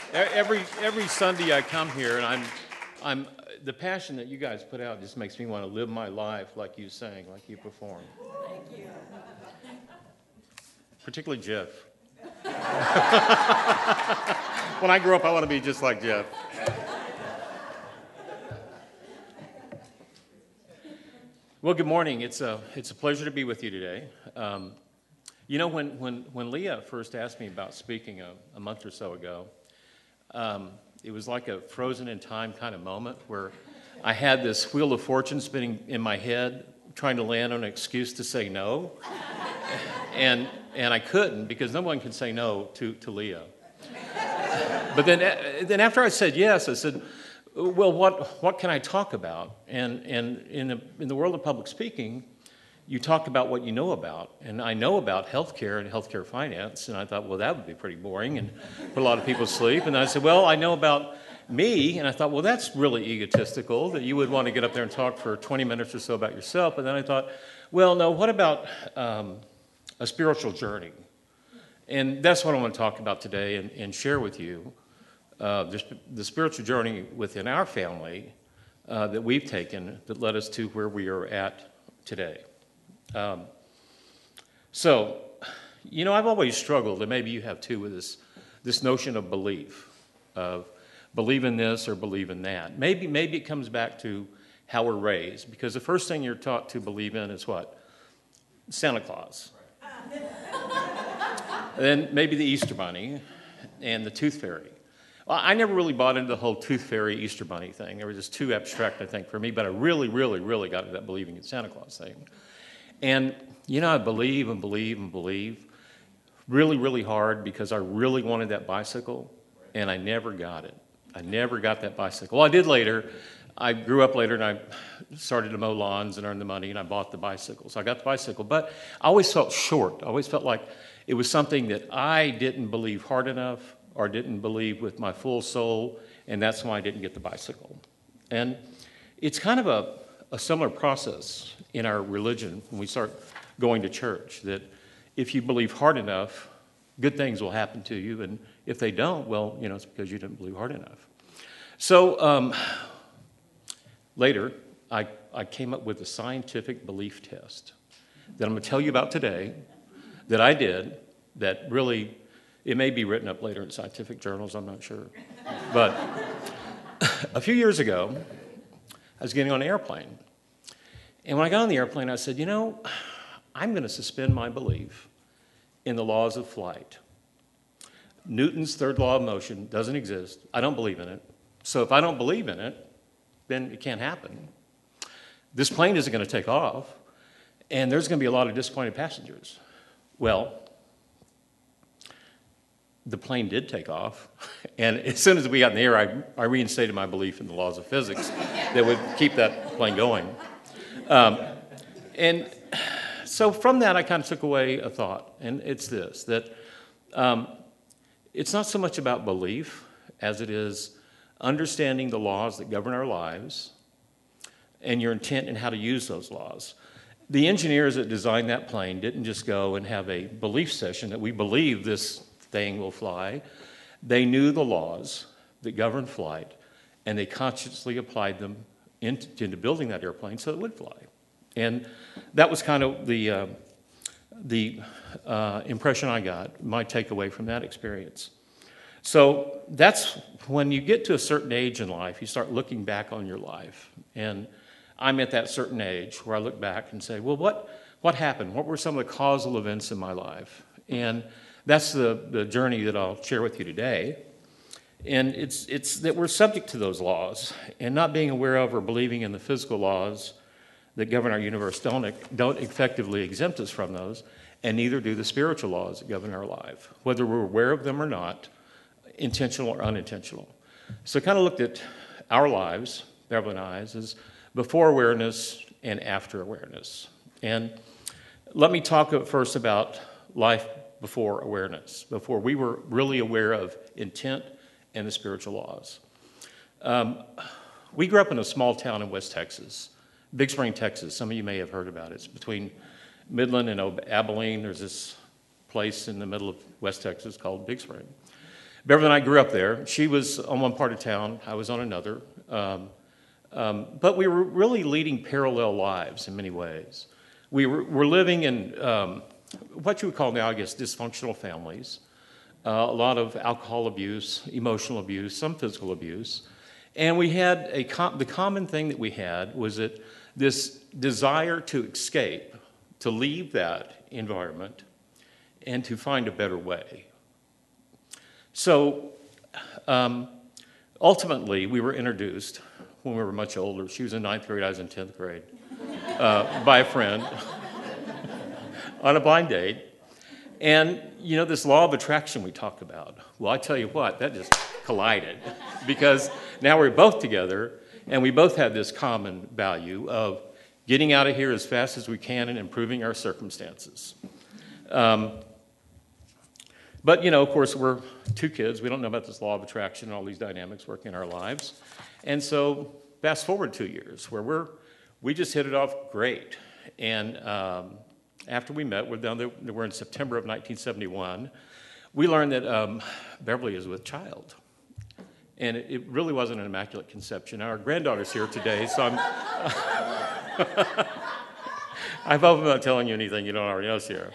Every Sunday I come here, and I'm the passion that you guys put out just makes me want to live my life like you sang, like you performed. Thank you. Particularly Jeff. When I grow up, I want to be just like Jeff. Well, good morning. It's a pleasure to be with you today. When Leah first asked me about speaking a month or so ago, it was like a frozen in time kind of moment where I had this wheel of fortune spinning in my head, trying to land on an excuse to say no, and I couldn't because no one can say no to Leah. But then after I said yes, I said, well, what can I talk about? And in the world of public speaking, you talk about what you know about. And I know about healthcare and healthcare finance. And I thought, well, that would be pretty boring and put a lot of people to sleep. And then I said, well, I know about me. And I thought, well, that's really egotistical that you would want to get up there and talk for 20 minutes or so about yourself. And then I thought, well, no, what about a spiritual journey? And that's what I want to talk about today and share with you. The spiritual journey within our family that we've taken that led us to where we are at today. I've always struggled, and maybe you have too, with this notion of belief, of believe in this or believe in that. Maybe it comes back to how we're raised, because the first thing you're taught to believe in is what? Santa Claus. And then maybe the Easter Bunny and the Tooth Fairy. Well, I never really bought into the whole Tooth Fairy Easter Bunny thing. It was just too abstract, I think, for me. But I really, really, really got into that believing in Santa Claus thing. And, I believe and believe and believe really, really hard because I really wanted that bicycle, and I never got it. I never got that bicycle. Well, I did later. I grew up later, and I started to mow lawns and earn the money, and I bought the bicycle. So I got the bicycle. But I always felt short. I always felt like it was something that I didn't believe hard enough or didn't believe with my full soul, and that's why I didn't get the bicycle. And it's kind of a similar process in our religion when we start going to church, that if you believe hard enough, good things will happen to you, and if they don't, well, it's because you didn't believe hard enough. So later, I came up with a scientific belief test that I'm going to tell you about today, that I did, that really, it may be written up later in scientific journals, I'm not sure. But a few years ago, I was getting on an airplane. And when I got on the airplane, I said, I'm going to suspend my belief in the laws of flight. Newton's third law of motion doesn't exist. I don't believe in it. So if I don't believe in it, then it can't happen. This plane isn't going to take off, and there's going to be a lot of disappointed passengers. Well, the plane did take off, and as soon as we got in the air, I reinstated my belief in the laws of physics that would keep that plane going. And so from that, I kind of took away a thought, and it's this, that it's not so much about belief as it is understanding the laws that govern our lives and your intent in how to use those laws. The engineers that designed that plane didn't just go and have a belief session that we believe this thing will fly. They knew the laws that govern flight, and they consciously applied them into building that airplane so it would fly. And that was kind of the impression I got, my takeaway from that experience. So that's when you get to a certain age in life, you start looking back on your life. And I'm at that certain age where I look back and say, well, what happened? What were some of the causal events in my life? And that's the journey that I'll share with you today. And it's that we're subject to those laws, and not being aware of or believing in the physical laws that govern our universe don't effectively exempt us from those, and neither do the spiritual laws that govern our life, whether we're aware of them or not, intentional or unintentional. So I kind of looked at our lives, Beverly and I's, as before awareness and after awareness. And let me talk first about life before awareness, before we were really aware of intent and the spiritual laws. We grew up in a small town in West Texas, Big Spring, Texas. Some of you may have heard about it. It's between Midland and Abilene. There's this place in the middle of West Texas called Big Spring. Beverly and I grew up there. She was on one part of town, I was on another. But we were really leading parallel lives in many ways. We're living in what you would call now, I guess, dysfunctional families. A lot of alcohol abuse, emotional abuse, some physical abuse. And we had the common thing that we had was that this desire to escape, to leave that environment, and to find a better way. So ultimately, we were introduced when we were much older. She was in 9th grade, I was in 10th grade, by a friend on a blind date. And, you know, this law of attraction we talk about, well, I tell you what, that just collided because now we're both together and we both have this common value of getting out of here as fast as we can and improving our circumstances. But, you know, of course, we're two kids. We don't know about this law of attraction and all these dynamics working in our lives. And so fast forward 2 years where we just hit it off great. And after we met, we're in September of 1971, we learned that Beverly is with child. And it really wasn't an immaculate conception. Our granddaughter's here today, so I hope I'm not telling you anything you don't already know, Sierra.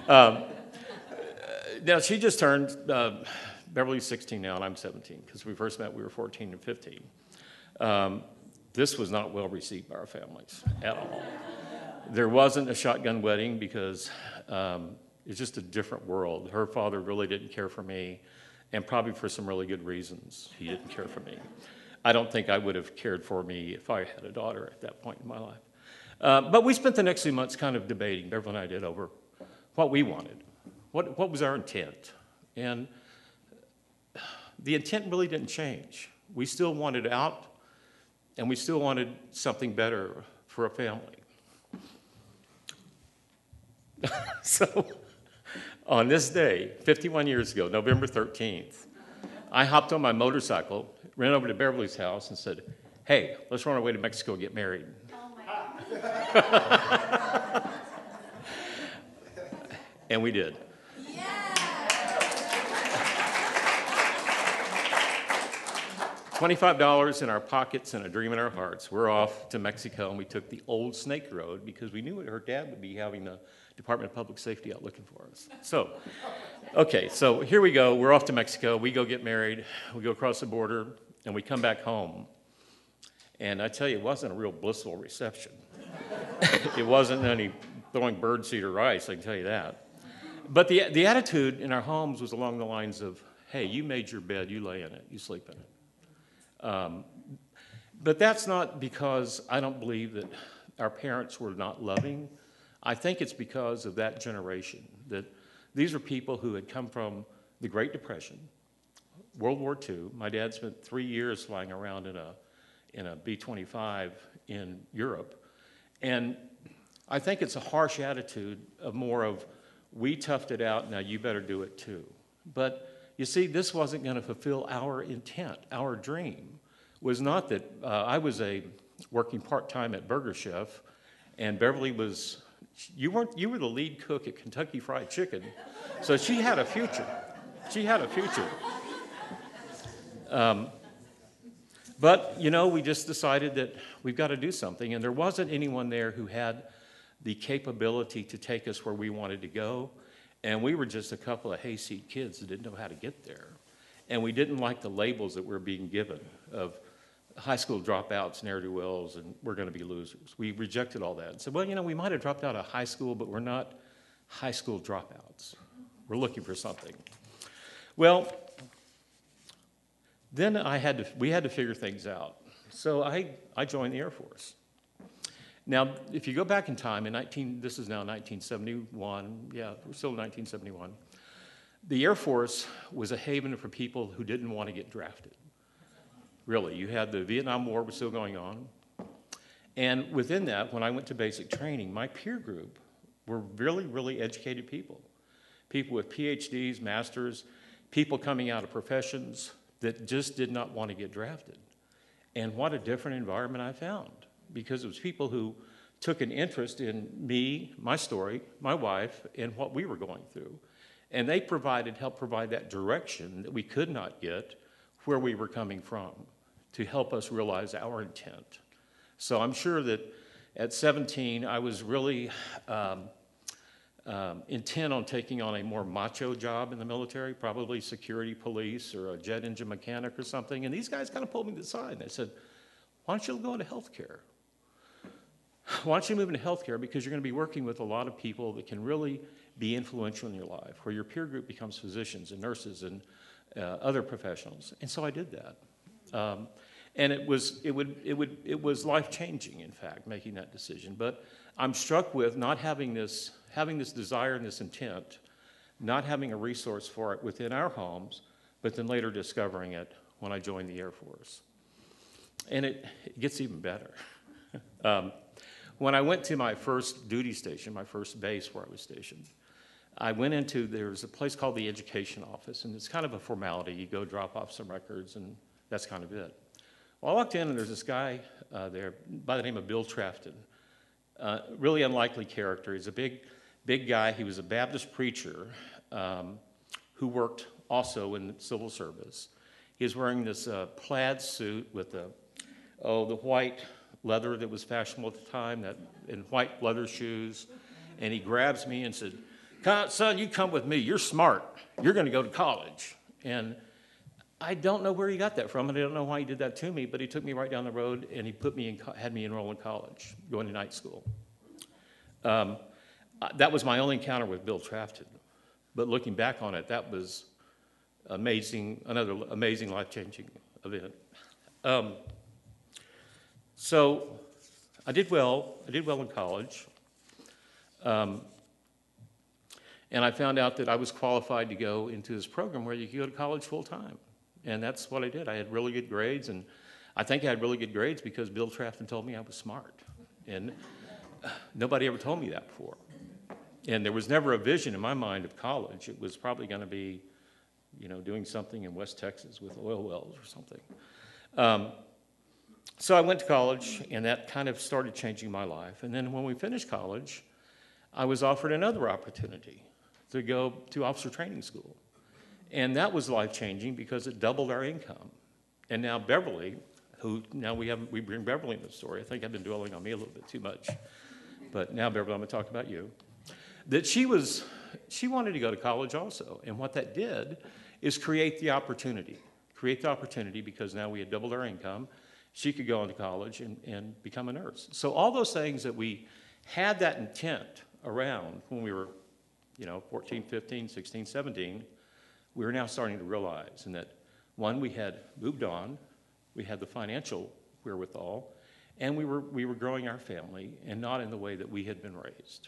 Now, she just turned, Beverly's 16 now, and I'm 17, because we first met, we were 14 and 15. This was not well received by our families at all. There wasn't a shotgun wedding because it's just a different world. Her father really didn't care for me, and probably for some really good reasons, he didn't care for me. I don't think I would have cared for me if I had a daughter at that point in my life. But we spent the next few months kind of debating, Beverly and I did, over what we wanted. What was our intent? And the intent really didn't change. We still wanted out, and we still wanted something better for a family. So on this day, 51 years ago, November 13th, I hopped on my motorcycle, ran over to Beverly's house and said, hey, let's run our way to Mexico and get married. Oh my God. And we did. $25 in our pockets and a dream in our hearts. We're off to Mexico, and we took the old Snake Road because we knew her dad would be having the Department of Public Safety out looking for us. So, okay, so here we go. We're off to Mexico. We go get married. We go across the border, and we come back home. And I tell you, it wasn't a real blissful reception. It wasn't any throwing birdseed or rice, I can tell you that. But the attitude in our homes was along the lines of, hey, you made your bed, you lay in it, you sleep in it. But that's not because I don't believe that our parents were not loving. I think it's because of that generation, that these are people who had come from the Great Depression, World War II. My dad spent 3 years flying around in a B-25 in Europe. And I think it's a harsh attitude of more of, we toughed it out, now you better do it too. But you see, this wasn't going to fulfill our intent. Our dream was not that I was working part-time at Burger Chef, and Beverly was, you were the lead cook at Kentucky Fried Chicken, so she had a future. She had a future. But, you know, we just decided that we've got to do something, and there wasn't anyone there who had the capability to take us where we wanted to go. And we were just a couple of hayseed kids that didn't know how to get there. And we didn't like the labels that were being given of high school dropouts, ne'er-do-wells, and we're going to be losers. We rejected all that and said, well, you know, we might have dropped out of high school, but we're not high school dropouts. We're looking for something. Well, then we had to figure things out. So I joined the Air Force. Now, if you go back in time, this is now 1971, yeah, we're still in 1971, the Air Force was a haven for people who didn't want to get drafted. Really, you had the Vietnam War was still going on. And within that, when I went to basic training, my peer group were really, really educated people. People with PhDs, masters, people coming out of professions that just did not want to get drafted. And what a different environment I found. Because it was people who took an interest in me, my story, my wife, and what we were going through. And they helped provide that direction that we could not get where we were coming from to help us realize our intent. So I'm sure that at 17, I was really intent on taking on a more macho job in the military, probably security police or a jet engine mechanic or something. And these guys kind of pulled me to the side. They said, why don't you go into healthcare? Why don't you move into healthcare? Because you're going to be working with a lot of people that can really be influential in your life, where your peer group becomes physicians and nurses and other professionals. And so I did that. And it was life-changing, in fact, making that decision. But I'm struck with not having this desire and this intent, not having a resource for it within our homes, but then later discovering it when I joined the Air Force. And it gets even better. When I went to my first duty station, my first base where I was stationed, there's a place called the Education Office, and it's kind of a formality. You go drop off some records, and that's kind of it. Well, I walked in, and there's this guy there by the name of Bill Trafton. Really unlikely character. He's a big guy. He was a Baptist preacher who worked also in civil service. He was wearing this plaid suit with the white leather that was fashionable at the time, and white leather shoes. And he grabs me and said, son, you come with me. You're smart. You're going to go to college. And I don't know where he got that from, and I don't know why he did that to me, but he took me right down the road, and he had me enroll in college, going to night school. That was my only encounter with Bill Trafton. But looking back on it, that was another amazing life-changing event. So I did well in college. And I found out that I was qualified to go into this program where you could go to college full-time. And that's what I did. I had really good grades, and I think I had really good grades because Bill Trafton told me I was smart. And nobody ever told me that before. And there was never a vision in my mind of college. It was probably going to be, doing something in West Texas with oil wells or something. So I went to college, and that kind of started changing my life. And then when we finished college, I was offered another opportunity to go to officer training school. And that was life-changing because it doubled our income. And now Beverly, we bring Beverly in the story. I think I've been dwelling on me a little bit too much. But now, Beverly, I'm going to talk about you. That she wanted to go to college also. And what that did is create the opportunity because now we had doubled our income. She could go into college and become a nurse. So all those things that we had that intent around when we were, 14, 15, 16, 17, we were now starting to realize. And that, one, we had moved on, we had the financial wherewithal, and we were growing our family, and not in the way that we had been raised.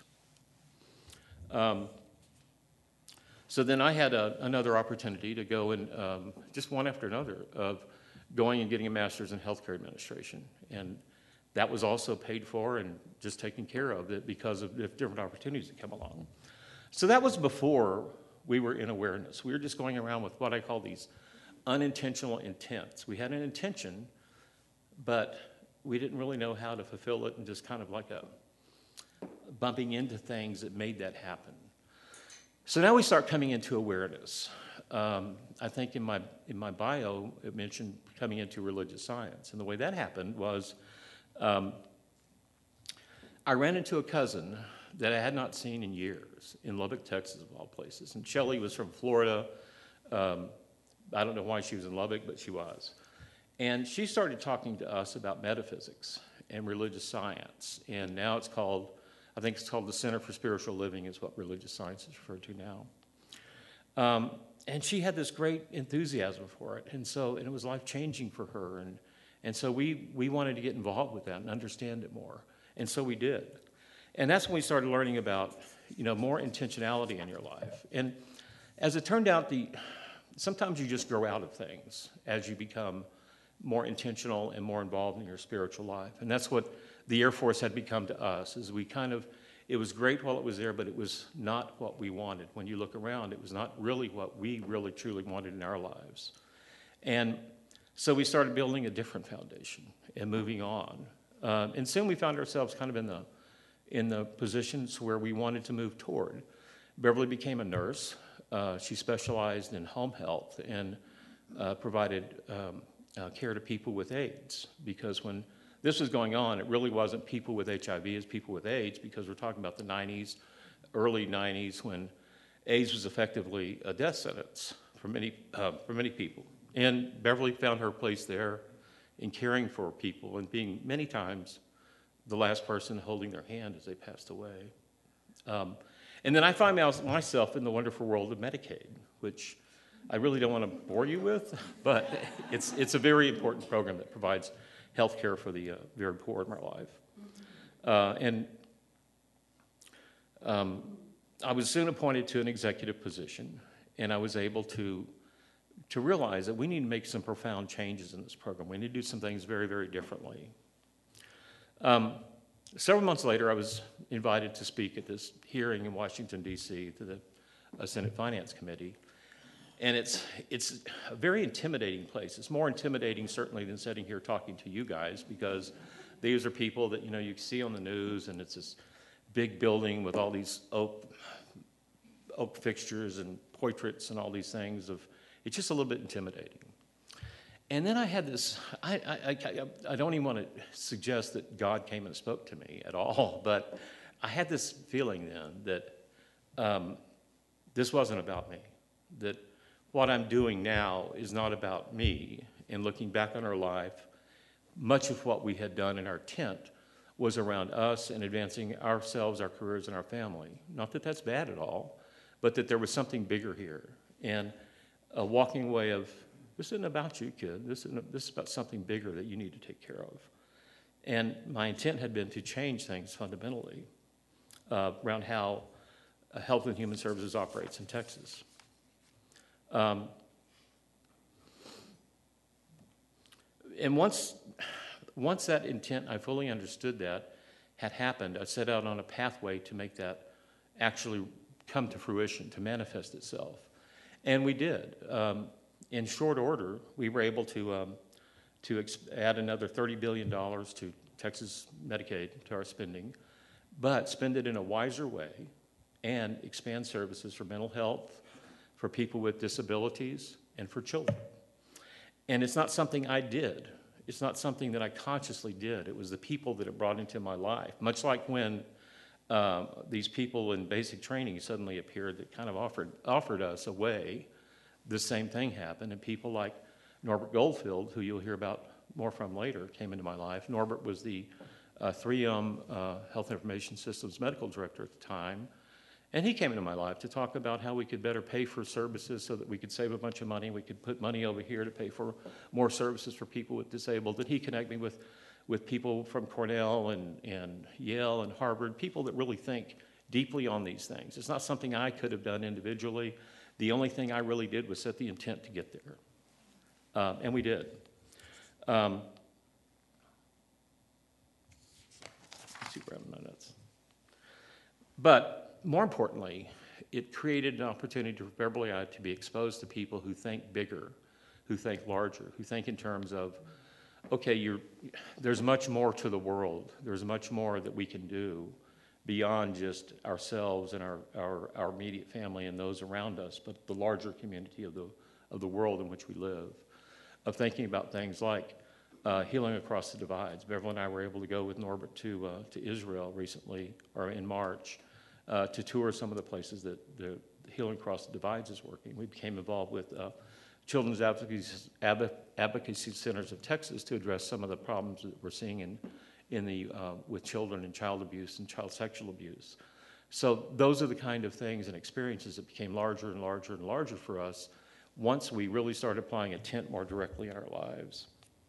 So then I had another opportunity to go and just one after another of going and getting a master's in healthcare administration. And that was also paid for and just taken care of because of the different opportunities that come along. So that was before we were in awareness. We were just going around with what I call these unintentional intents. We had an intention, but we didn't really know how to fulfill it, and just kind of like bumping into things that made that happen. So now we start coming into awareness. I think in my bio, it mentioned coming into religious science. And the way that happened was I ran into a cousin that I had not seen in years in Lubbock, Texas, of all places. And Shelley was from Florida. I don't know why she was in Lubbock, but she was. And she started talking to us about metaphysics and religious science. And now I think it's called the Center for Spiritual Living is what religious science is referred to now. And she had this great enthusiasm for it. And it was life-changing for her. And so we wanted to get involved with that and understand it more. And so we did. And that's when we started learning about, more intentionality in your life. And as it turned out, sometimes you just grow out of things as you become more intentional and more involved in your spiritual life. And that's what the Air Force had become to us, is it was great while it was there, but it was not what we wanted. When you look around, it was not really what we really truly wanted in our lives. And so we started building a different foundation and moving on. And soon we found ourselves kind of in in the positions where we wanted to move toward. Beverly became a nurse. She specialized in home health and provided care to people with AIDS, because when this was going on, it really wasn't people with HIV, it's people with AIDS, because we're talking about the 90s, early 90s, when AIDS was effectively a death sentence for many people. And Beverly found her place there in caring for people and being many times the last person holding their hand as they passed away. And then I find myself in the wonderful world of Medicaid, which I really don't want to bore you with, but it's a very important program that provides health care for the very poor in our life. I was soon appointed to an executive position, and I was able to realize that we need to make some profound changes in this program. We need to do some things very, very differently. Several months later, I was invited to speak at this hearing in Washington, D.C. to the Senate Finance Committee. And it's a very intimidating place. It's more intimidating, certainly, than sitting here talking to you guys, because these are people that, you see on the news, and it's this big building with all these oak fixtures and portraits and all these things. It's just a little bit intimidating. And then I had this, I don't even want to suggest that God came and spoke to me at all, but I had this feeling then that this wasn't about me, that what I'm doing now is not about me. And looking back on our life, much of what we had done in our tent was around us and advancing ourselves, our careers, and our family. Not that that's bad at all, but that there was something bigger here. And a walking away of, this isn't about you, kid. This is about something bigger that you need to take care of. And my intent had been to change things fundamentally around how Health and Human Services operates in Texas. And once that intent, I fully understood that, had happened, I set out on a pathway to make that actually come to fruition, to manifest itself. And we did. In short order, we were able to add another $30 billion to Texas Medicaid, to our spending, but spend it in a wiser way and expand services for mental health, for people with disabilities, and for children. And it's not something I did. It's not something that I consciously did. It was the people that it brought into my life, much like when these people in basic training suddenly appeared that kind of offered us a way. The same thing happened, and people like Norbert Goldfield, who you'll hear about more from later, came into my life. Norbert was the 3M Health Information Systems medical director at the time, and he came into my life to talk about how we could better pay for services so that we could save a bunch of money. We could put money over here to pay for more services for people with disabled. And he connected me with people from Cornell and Yale and Harvard, people that really think deeply on these things. It's not something I could have done individually. The only thing I really did was set the intent to get there. And we did. Let's see where I'm my notes. But more importantly, it created an opportunity for Beverly and I to be exposed to people who think bigger, who think larger, who think in terms of, okay, there's much more to the world. There's much more that we can do beyond just ourselves and our immediate family and those around us, but the larger community of the world in which we live, of thinking about things like healing across the divides. Beverly and I were able to go with Norbert to Israel recently, or in March, to tour some of the places that the Healing Across the Divides is working. We became involved with Children's Advocacy Centers of Texas to address some of the problems that we're seeing with children and child abuse and child sexual abuse. So those are the kind of things and experiences that became larger and larger and larger for us once we really started applying intent more directly in our lives.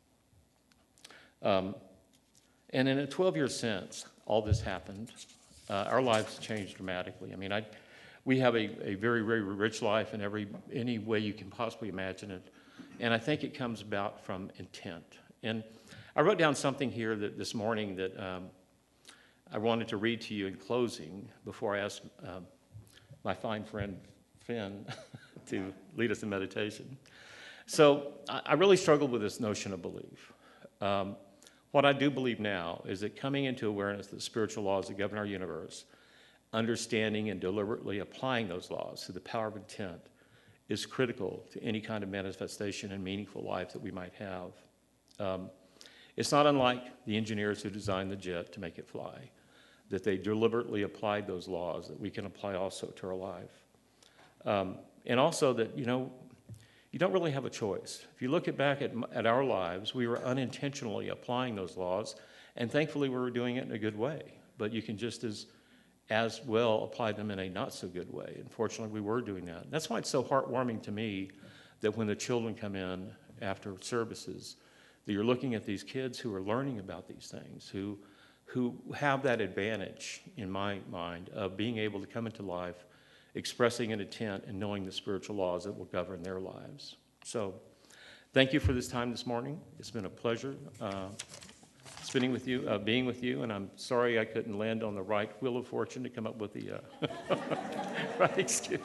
And in a 12-year sense, all this happened. Our lives changed dramatically. I mean, we have a very, very rich life in any way you can possibly imagine it. And I think it comes about from intent. And I wrote down something here this morning that I wanted to read to you in closing before I asked my fine friend Finn to lead us in meditation. So I really struggled with this notion of belief. What I do believe now is that coming into awareness of the spiritual laws that govern our universe, understanding and deliberately applying those laws through the power of intent is critical to any kind of manifestation and meaningful life that we might have. It's not unlike the engineers who designed the jet to make it fly, that they deliberately applied those laws that we can apply also to our life. And also that, you don't really have a choice. If you look back at our lives, we were unintentionally applying those laws, and thankfully we were doing it in a good way. But you can just as well apply them in a not so good way. Unfortunately, we were doing that. That's why it's so heartwarming to me that when the children come in after services, that you're looking at these kids who are learning about these things, who have that advantage, in my mind, of being able to come into life, expressing an intent and knowing the spiritual laws that will govern their lives. So thank you for this time this morning. It's been a pleasure being with you, and I'm sorry I couldn't land on the right wheel of fortune to come up with the right excuse.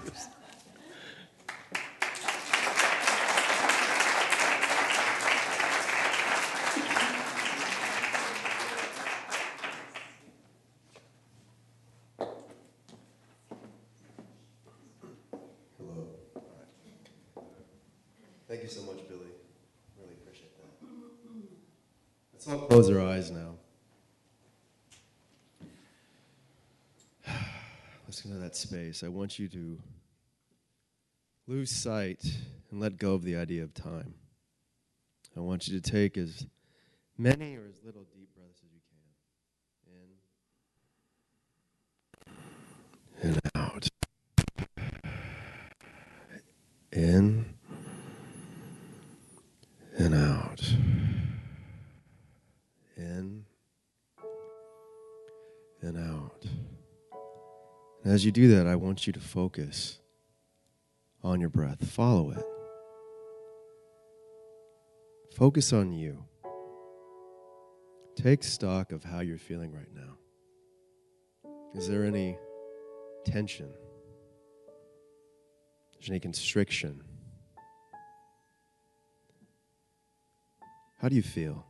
Hello. All right. Thank you so much, Billy. Really appreciate that. Let's all close our eyes now. Let's go to that space. I want you to lose sight and let go of the idea of time. I want you to take as many or as little deep breaths as you can. In and out. In and out. In and out. And as you do that, I want you to focus on your breath. Follow it. Focus on you. Take stock of how you're feeling right now. Is there any tension? Is there any constriction? How do you feel?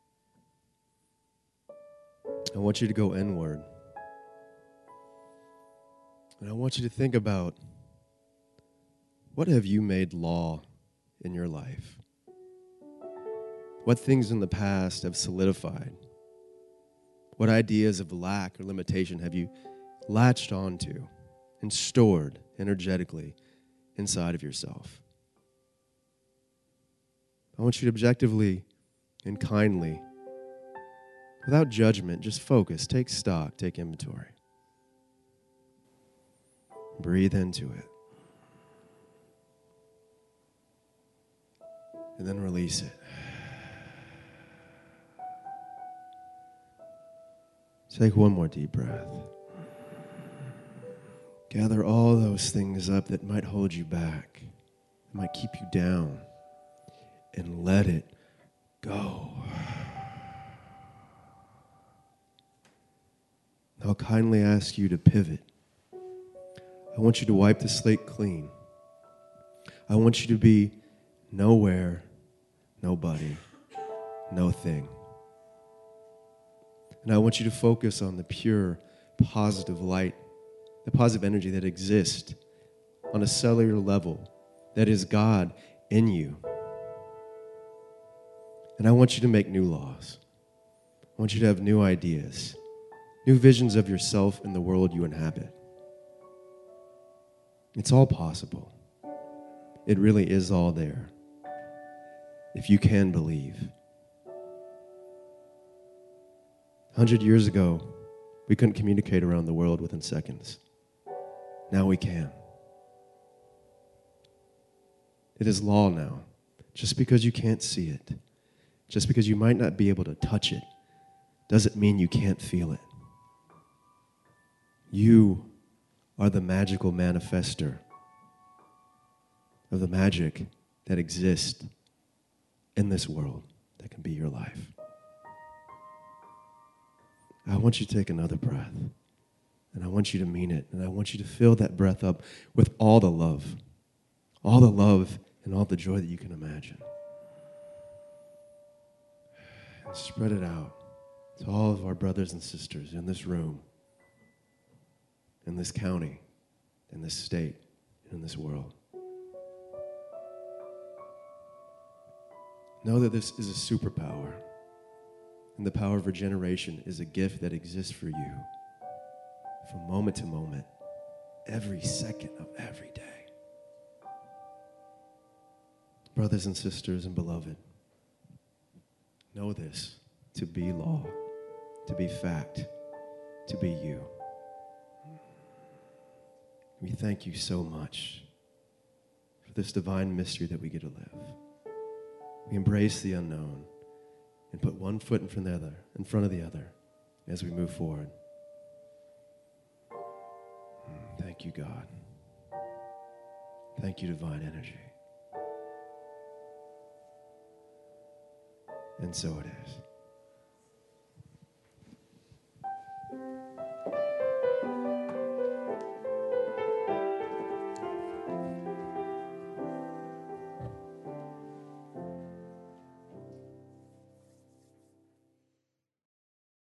I want you to go inward. And I want you to think about, what have you made law in your life? What things in the past have solidified? What ideas of lack or limitation have you latched onto and stored energetically inside of yourself? I want you to objectively and kindly, without judgment, just focus, take stock, take inventory. Breathe into it. And then release it. Take one more deep breath. Gather all those things up that might hold you back, that might keep you down, and let it go. I'll kindly ask you to pivot. I want you to wipe the slate clean. I want you to be nowhere, nobody, no thing. And I want you to focus on the pure, positive light, the positive energy that exists on a cellular level, that is God in you. And I want you to make new laws. I want you to have new ideas, new visions of yourself and the world you inhabit. It's all possible. It really is all there, if you can believe. 100 years ago, we couldn't communicate around the world within seconds. Now we can. It is law now. Just because you can't see it, just because you might not be able to touch it, doesn't mean you can't feel it. You are the magical manifester of the magic that exists in this world that can be your life. I want you to take another breath, and I want you to mean it, and I want you to fill that breath up with all the love and all the joy that you can imagine. and spread it out to all of our brothers and sisters in this room, in this county, in this state, and in this world. Know that this is a superpower, and the power of regeneration is a gift that exists for you from moment to moment, every second of every day. Brothers and sisters and beloved, know this to be law, to be fact, to be you. We thank you so much for this divine mystery that we get to live. We embrace the unknown and put one foot in front of the other as we move forward. Thank you, God. Thank you, divine energy. And so it is.